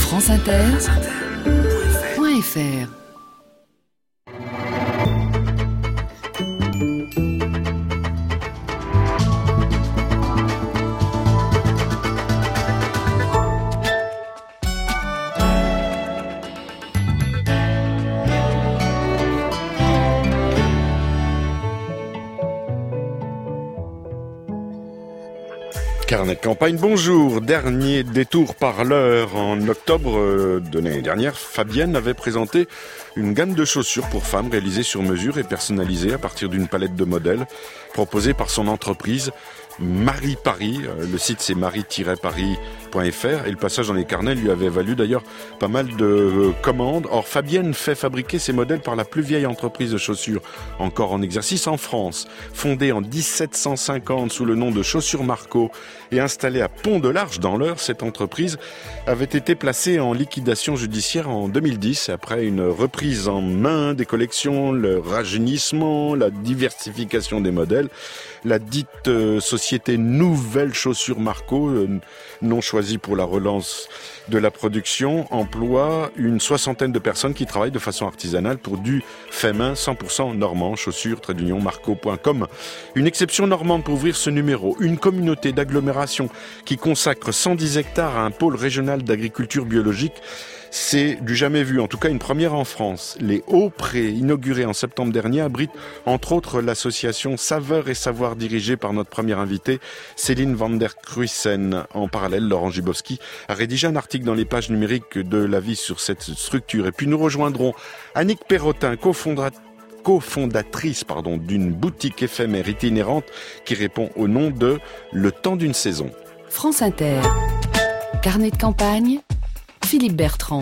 franceinter.fr. Carnet de campagne, bonjour. Dernier détour par l'heure. En octobre de l'année dernière, Fabienne avait présenté une gamme de chaussures pour femmes réalisées sur mesure et personnalisées à partir d'une palette de modèles proposée par son entreprise Marie Paris. Le site c'est marie-paris.fr et le passage dans les carnets lui avait valu d'ailleurs pas mal de commandes. Or, Fabienne fait fabriquer ses modèles par la plus vieille entreprise de chaussures encore en exercice en France. Fondée en 1750 sous le nom de Chaussures Marco et installée à Pont-de-l'Arche dans l'Eure, cette entreprise avait été placée en liquidation judiciaire en 2010 après une reprise en main des collections, le rajeunissement, la diversification des modèles. La dite société Nouvelle Chaussures Marco, nom choisi pour la relance de la production, emploie une soixantaine de personnes qui travaillent de façon artisanale pour du fait main 100% normand, chaussures-marco.com. Une exception normande pour ouvrir ce numéro, une communauté d'agglomération qui consacre 110 hectares à un pôle régional d'agriculture biologique. C'est du jamais vu, en tout cas une première en France. Les Hauts-Prés, inaugurés en septembre dernier, abritent entre autres l'association Saveurs et Savoirs dirigée par notre première invitée, Céline van der Kruisen. En parallèle, Laurent Jubowski a rédigé un article dans les pages numériques de l'Avis sur cette structure. Et puis nous rejoindrons Annick Perrotin, cofondatrice d'une boutique éphémère itinérante qui répond au nom de Le Temps d'une Saison. France Inter, carnet de campagne, Philippe Bertrand.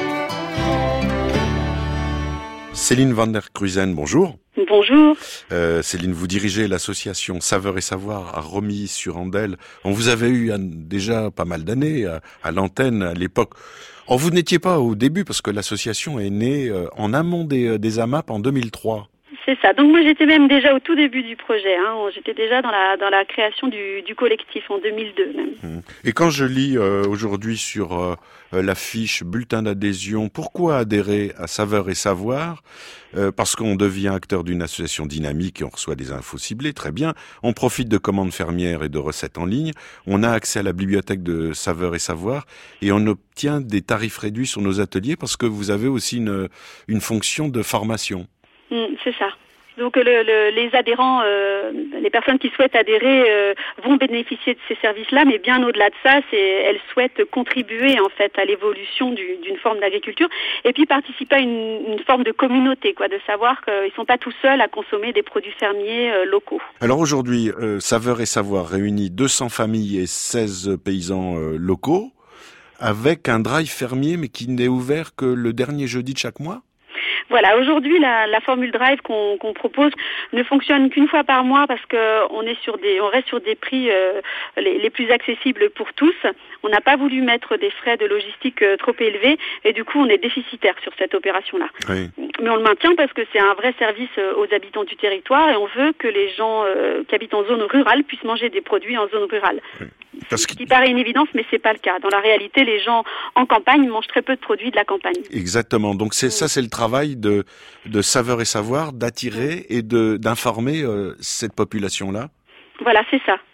Céline van der Kruisen, bonjour. Bonjour. Céline, vous dirigez l'association Saveurs et Savoirs à Romilly-sur-Andelle. On vous avait eu déjà pas mal d'années à l'antenne à l'époque. Or, vous n'étiez pas au début parce que l'association est née en amont des AMAP en 2003. C'est ça. Donc moi j'étais même déjà au tout début du projet. J'étais déjà dans la création du collectif en 2002 même. Et quand je lis aujourd'hui sur l'affiche bulletin d'adhésion, pourquoi adhérer à Saveurs et Savoirs ? Parce qu'on devient acteur d'une association dynamique et on reçoit des infos ciblées, très bien. On profite de commandes fermières et de recettes en ligne. On a accès à la bibliothèque de Saveurs et Savoirs et on obtient des tarifs réduits sur nos ateliers parce que vous avez aussi une fonction de formation. C'est ça. Donc les adhérents, les personnes qui souhaitent adhérer vont bénéficier de ces services-là, mais bien au-delà de ça, elles souhaitent contribuer en fait à l'évolution d'une forme d'agriculture et puis participer à une forme de communauté, de savoir qu'ils sont pas tout seuls à consommer des produits fermiers locaux. Alors aujourd'hui, Saveurs et Savoirs réunit 200 familles et 16 paysans locaux avec un drive fermier, mais qui n'est ouvert que le dernier jeudi de chaque mois. Voilà, aujourd'hui la formule drive qu'on propose ne fonctionne qu'une fois par mois parce que on reste sur des prix les plus accessibles pour tous. On n'a pas voulu mettre des frais de logistique trop élevés et du coup on est déficitaire sur cette opération-là. Oui. Mais on le maintient parce que c'est un vrai service aux habitants du territoire et on veut que les gens qui habitent en zone rurale puissent manger des produits en zone rurale. Oui. Ce qui paraît une évidence, mais c'est pas le cas. Dans la réalité, les gens en campagne mangent très peu de produits de la campagne. Exactement. Donc c'est le travail de Saveurs et Savoirs, d'attirer et d'informer cette population-là. Voilà, c'est ça,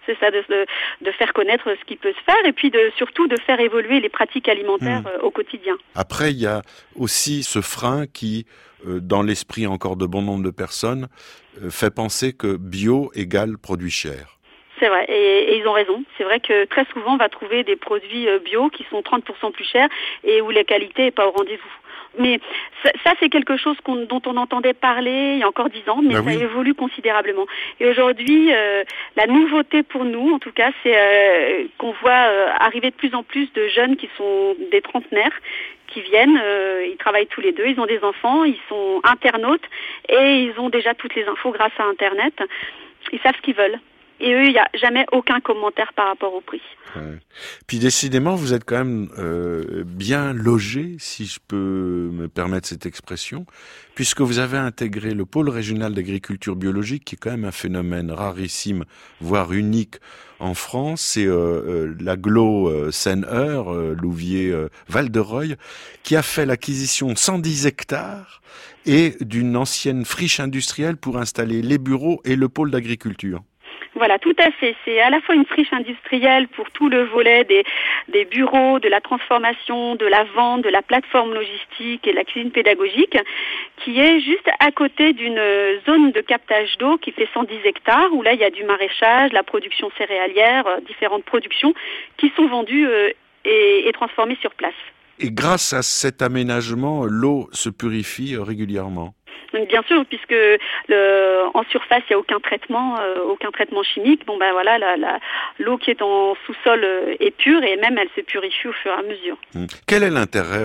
de faire connaître ce qui peut se faire et puis surtout de faire évoluer les pratiques alimentaires au quotidien. Après, il y a aussi ce frein qui, dans l'esprit encore de bon nombre de personnes, fait penser que bio égale produit cher. C'est vrai, et ils ont raison. C'est vrai que très souvent, on va trouver des produits bio qui sont 30% plus chers et où la qualité n'est pas au rendez-vous. Mais ça c'est quelque chose dont on entendait parler il y a encore 10 ans, mais ça évolue considérablement. Et aujourd'hui, la nouveauté pour nous, en tout cas, c'est qu'on voit arriver de plus en plus de jeunes qui sont des trentenaires, qui viennent, ils travaillent tous les deux, ils ont des enfants, ils sont internautes et ils ont déjà toutes les infos grâce à Internet. Ils savent ce qu'ils veulent. Et eux, il n'y a jamais aucun commentaire par rapport au prix. Ouais. Puis décidément, vous êtes quand même bien logé, si je peux me permettre cette expression, puisque vous avez intégré le pôle régional d'agriculture biologique, qui est quand même un phénomène rarissime, voire unique en France. C'est l'agglo Seine-Eure, Louviers, Val-de-Reuil, qui a fait l'acquisition de 110 hectares et d'une ancienne friche industrielle pour installer les bureaux et le pôle d'agriculture. Voilà, tout à fait. C'est à la fois une friche industrielle pour tout le volet des bureaux, de la transformation, de la vente, de la plateforme logistique et de la cuisine pédagogique, qui est juste à côté d'une zone de captage d'eau qui fait 110 hectares, où là il y a du maraîchage, la production céréalière, différentes productions qui sont vendues et transformées sur place. Et grâce à cet aménagement, l'eau se purifie régulièrement. Donc, bien sûr, puisque en surface, il n'y a aucun traitement chimique. Bon, ben voilà, l'eau qui est en sous-sol est pure et même elle se purifie au fur et à mesure. Quel est l'intérêt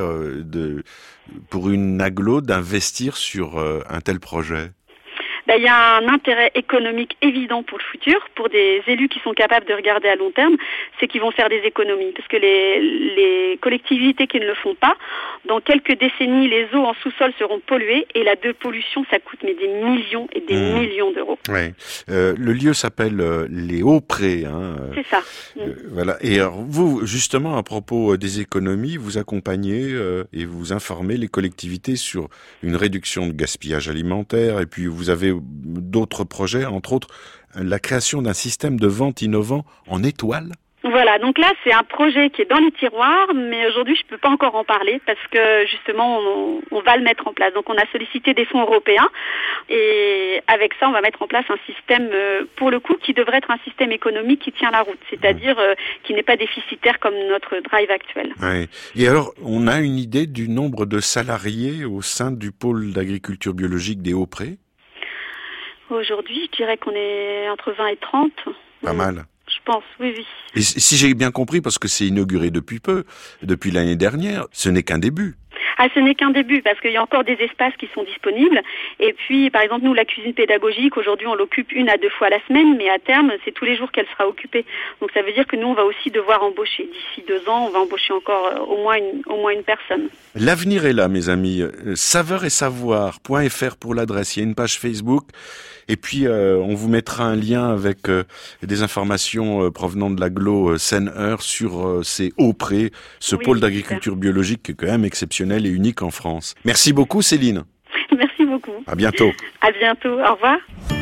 pour une agglo d'investir sur un tel projet ? Il y a un intérêt économique évident pour le futur, pour des élus qui sont capables de regarder à long terme, c'est qu'ils vont faire des économies. Parce que les collectivités qui ne le font pas, dans quelques décennies, les eaux en sous-sol seront polluées et la dépollution, ça coûte des millions et des millions d'euros. Ouais. Le lieu s'appelle les Hauts-Prés. C'est ça. Voilà. Et alors, vous, justement, à propos des économies, vous accompagnez et vous informez les collectivités sur une réduction de gaspillage alimentaire, et puis vous avez d'autres projets, entre autres la création d'un système de vente innovant en étoiles. Voilà, donc là c'est un projet qui est dans les tiroirs, mais aujourd'hui je peux pas encore en parler parce que justement on va le mettre en place. Donc on a sollicité des fonds européens et avec ça on va mettre en place un système pour le coup qui devrait être un système économique qui tient la route, c'est-à-dire qui n'est pas déficitaire comme notre drive actuel. Ouais. Et alors on a une idée du nombre de salariés au sein du pôle d'agriculture biologique des Hauts-Prés ? Aujourd'hui je dirais qu'on est entre 20 et 30. Pas mal. Je pense, oui. Et si j'ai bien compris, parce que c'est inauguré depuis peu, depuis l'année dernière, ce n'est qu'un début. Ah, ce n'est qu'un début, parce qu'il y a encore des espaces qui sont disponibles. Et puis, par exemple, nous, la cuisine pédagogique, aujourd'hui, on l'occupe 1 à 2 fois la semaine, mais à terme, c'est tous les jours qu'elle sera occupée. Donc, ça veut dire que nous, on va aussi devoir embaucher. D'ici 2 ans, on va embaucher encore au moins une personne. L'avenir est là, mes amis. Saveur et savoir.fr pour l'adresse. Il y a une page Facebook. Et puis, on vous mettra un lien avec des informations provenant de l'agglo Seine-Eure sur ces Hauts-Prés, ce pôle d'agriculture biologique qui est quand même exceptionnel et unique en France. Merci beaucoup, Céline. Merci beaucoup. À bientôt. À bientôt. Au revoir.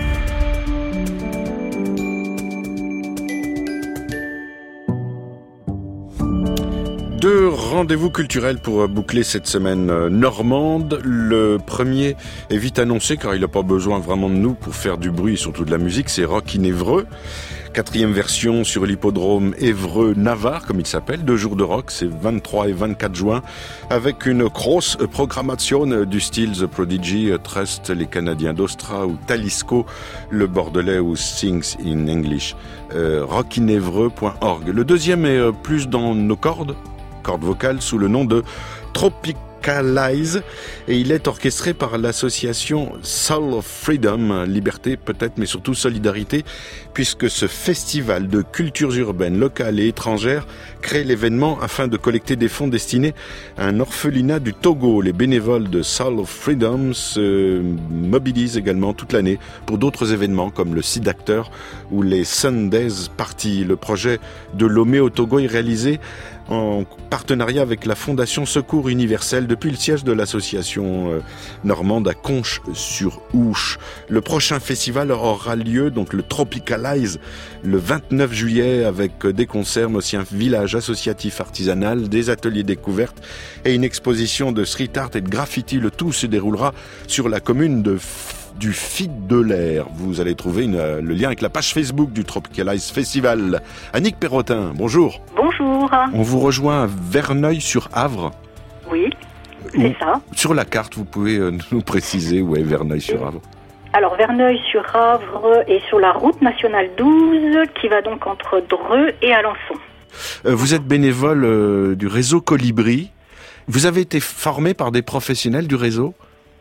Deux rendez-vous culturels pour boucler cette semaine normande. Le premier est vite annoncé car il n'a pas besoin vraiment de nous pour faire du bruit et surtout de la musique. C'est Rock in Évreux. 4e version sur l'hippodrome Évreux-Navarre, comme il s'appelle. 2 jours de rock, c'est 23 et 24 juin, avec une grosse programmation du style The Prodigy, Trust, les Canadiens d'Austra ou Talisco, le Bordelais ou Sings in English. rockinévreux.org. Le deuxième est plus dans nos cordes vocales, sous le nom de Tropicalize, et il est orchestré par l'association Soul of Freedom, liberté peut-être, mais surtout solidarité, puisque ce festival de cultures urbaines, locales et étrangères crée l'événement afin de collecter des fonds destinés à un orphelinat du Togo. Les bénévoles de Soul of Freedom se mobilisent également toute l'année pour d'autres événements comme le Site Acteur ou les Sundays Party. Le projet de Lomé au Togo est réalisé en partenariat avec la Fondation Secours Universel depuis le siège de l'association normande à Conches-sur-Ouche. Le prochain festival aura lieu, donc le Tropicalize, le 29 juillet avec des concerts, mais aussi un village associatif artisanal, des ateliers découvertes et une exposition de street art et de graffiti. Le tout se déroulera sur la commune du Fide de l'Air. Vous allez trouver le lien avec la page Facebook du Tropicalize Festival. Annick Perrotin, bonjour. Bonjour. On vous rejoint à Verneuil-sur-Avre. Oui, c'est ça. Sur la carte, vous pouvez nous préciser où est Verneuil-sur-Avre? Alors, Verneuil-sur-Avre est sur la route nationale 12 qui va donc entre Dreux et Alençon. Vous êtes bénévole du réseau Colibri. Vous avez été formé par des professionnels du réseau?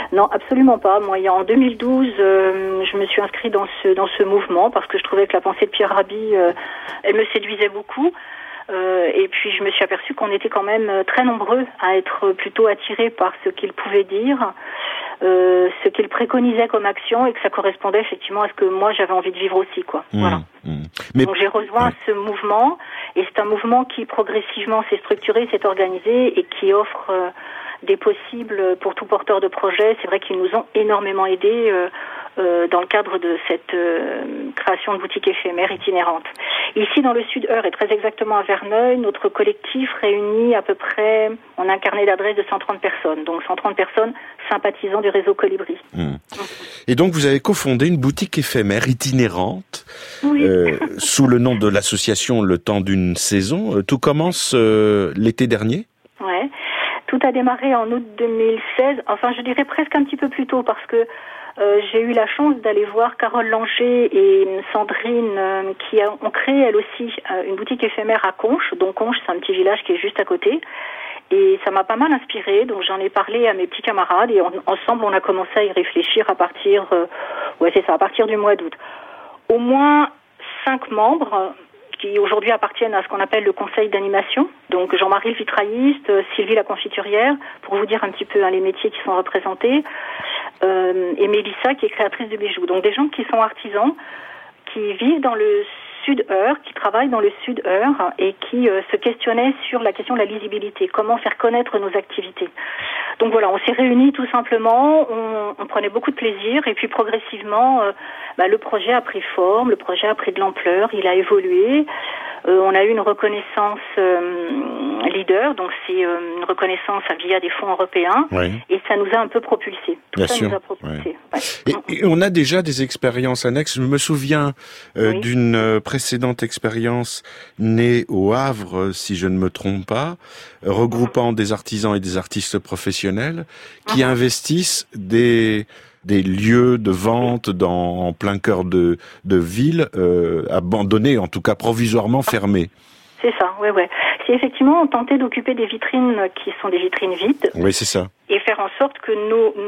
Non, absolument pas. Moi, en 2012, je me suis inscrite dans ce mouvement parce que je trouvais que la pensée de Pierre Rabhi, elle me séduisait beaucoup. Et puis je me suis aperçue qu'on était quand même très nombreux à être plutôt attirés par ce qu'il pouvait dire, ce qu'il préconisait comme action, et que ça correspondait effectivement à ce que moi j'avais envie de vivre aussi, quoi. Voilà. Mais... Donc j'ai rejoint ce mouvement, et c'est un mouvement qui progressivement s'est structuré, s'est organisé et qui offre des possibles pour tout porteur de projet. C'est vrai qu'ils nous ont énormément aidés dans le cadre de cette création de boutiques éphémères itinérantes. Ici, dans le Sud-Eure, et très exactement à Verneuil, notre collectif réunit à peu près, on a un carnet d'adresses de 130 personnes, donc 130 personnes sympathisant du réseau Colibri. Et donc, vous avez cofondé une boutique éphémère itinérante, oui. Sous le nom de l'association Le Temps d'une Saison. Tout commence l'été dernier ? Ouais. Tout a démarré en août 2016, enfin je dirais presque un petit peu plus tôt, parce que j'ai eu la chance d'aller voir Carole Langer et Sandrine qui ont créé elles aussi une boutique éphémère à Conches. Donc Conches, c'est un petit village qui est juste à côté. Et ça m'a pas mal inspirée, donc j'en ai parlé à mes petits camarades et ensemble on a commencé à y réfléchir à partir du mois d'août. Au moins 5 membres qui aujourd'hui appartiennent à ce qu'on appelle le conseil d'animation. Donc Jean-Marie le vitrailliste, Sylvie la confiturière, pour vous dire un petit peu les métiers qui sont représentés, et Mélissa qui est créatrice de bijoux. Donc des gens qui sont artisans, qui vivent dans le Sud-Eure, qui travaillent dans le Sud-Eure et qui se questionnaient sur la question de la lisibilité, comment faire connaître nos activités. Donc voilà, on s'est réunis tout simplement, on prenait beaucoup de plaisir et puis progressivement, le projet a pris forme, le projet a pris de l'ampleur, il a évolué. On a eu une reconnaissance leader, donc c'est une reconnaissance via des fonds européens, oui. Et ça nous a un peu propulsés. Tout Bien ça sûr, nous a propulsés. Ouais. Et on a déjà des expériences annexes. Je me souviens oui. d'une précédente expérience née au Havre, si je ne me trompe pas, regroupant des artisans et des artistes professionnels qui investissent des lieux de vente en plein cœur de ville, abandonnés, en tout cas provisoirement fermés. C'est ça, ouais. C'est effectivement tenter d'occuper des vitrines qui sont des vitrines vides. Oui, c'est ça. Et faire en sorte que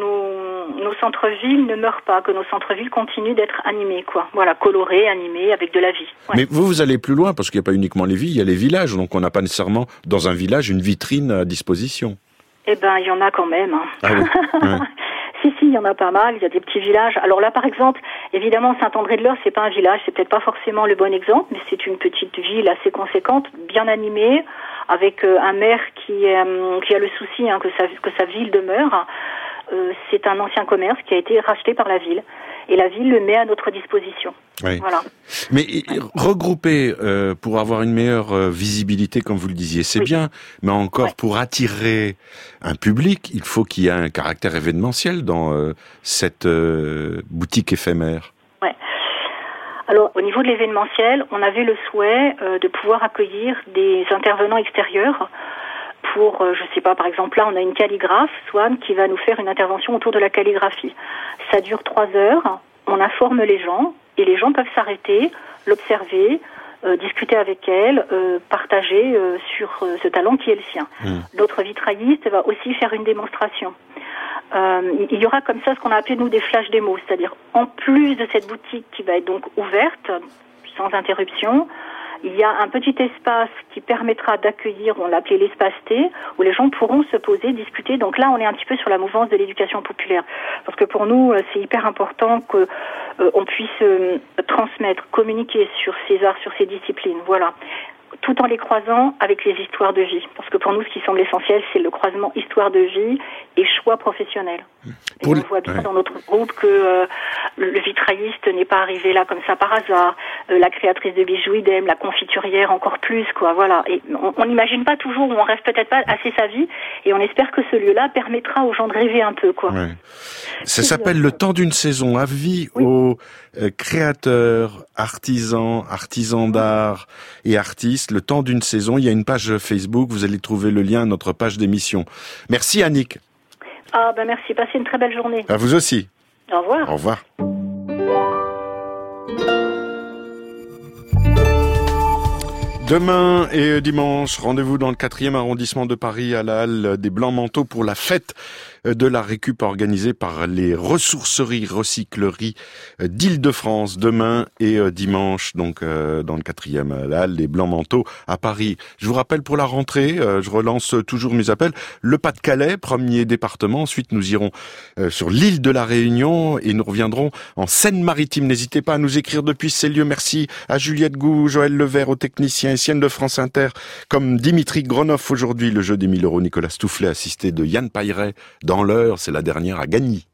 nos centres-villes ne meurent pas, que nos centres-villes continuent d'être animés, quoi. Voilà, colorés, animés, avec de la vie. Ouais. Mais vous allez plus loin, parce qu'il n'y a pas uniquement les villes, il y a les villages. Donc on n'a pas nécessairement, dans un village, une vitrine à disposition. Eh ben, il y en a quand même. Hein. Ah oui. Ouais. Si, il y en a pas mal, il y a des petits villages. Alors là, par exemple, évidemment, Saint-André-de-l'Eure, c'est pas un village, c'est peut-être pas forcément le bon exemple, mais c'est une petite ville assez conséquente, bien animée, avec un maire qui a le souci que sa ville demeure. C'est un ancien commerce qui a été racheté par la ville. Et la ville le met à notre disposition. Oui. Voilà. Mais regrouper pour avoir une meilleure visibilité, comme vous le disiez, c'est oui. bien. Mais encore, ouais. pour attirer un public, il faut qu'il y ait un caractère événementiel dans cette boutique éphémère. Ouais. Alors, au niveau de l'événementiel, on avait le souhait de pouvoir accueillir des intervenants extérieurs. Pour, je sais pas, par exemple, là, on a une calligraphe, Swan, qui va nous faire une intervention autour de la calligraphie. Ça dure 3 heures, on informe les gens, et les gens peuvent s'arrêter, l'observer, discuter avec elle, partager sur ce talent qui est le sien. L'autre vitrailliste va aussi faire une démonstration. Il y aura comme ça ce qu'on a appelé, nous, des flash démos, c'est-à-dire, en plus de cette boutique qui va être donc ouverte, sans interruption, il y a un petit espace qui permettra d'accueillir, on l'appelait l'espace T, où les gens pourront se poser, discuter. Donc là, on est un petit peu sur la mouvance de l'éducation populaire. Parce que pour nous, c'est hyper important que on puisse transmettre, communiquer sur ces arts, sur ces disciplines. Voilà. Tout en les croisant avec les histoires de vie. Parce que pour nous, ce qui semble essentiel, c'est le croisement histoire de vie et choix professionnel. Et on voit bien dans notre groupe que le vitrailliste n'est pas arrivé là comme ça par hasard. La créatrice de bijoux, idem, la confiturière encore plus, quoi. Voilà. Et on n'imagine pas toujours, ou on rêve peut-être pas assez sa vie, et on espère que ce lieu-là permettra aux gens de rêver un peu, quoi. Ouais. Ça s'appelle Le Temps d'une Saison. Avis oui. aux créateurs, artisans d'art et artistes. Le Temps d'une Saison. Il y a une page Facebook. Vous allez trouver le lien à notre page d'émission. Merci Annick. Ah ben merci. Passez une très belle journée. À vous aussi. Au revoir. Au revoir. Demain et dimanche, rendez-vous dans le 4e arrondissement de Paris à la Halle des Blancs Manteaux pour la fête de la récup organisée par les ressourceries, recycleries d'Île-de-France demain et dimanche, donc dans le 4e halles, les Blancs Manteaux à Paris. Je vous rappelle pour la rentrée, je relance toujours mes appels, le Pas-de-Calais, premier département. Ensuite, nous irons sur l'île de la Réunion et nous reviendrons en Seine-Maritime. N'hésitez pas à nous écrire depuis ces lieux. Merci à Juliette Gou, Joël Levert, aux techniciens et Sienne de France Inter, comme Dimitri Gronoff aujourd'hui, le jeu des 1000 €, Nicolas Stoufflet, assisté de Yann Pailleret. Dans l'heure, c'est la dernière à gagner.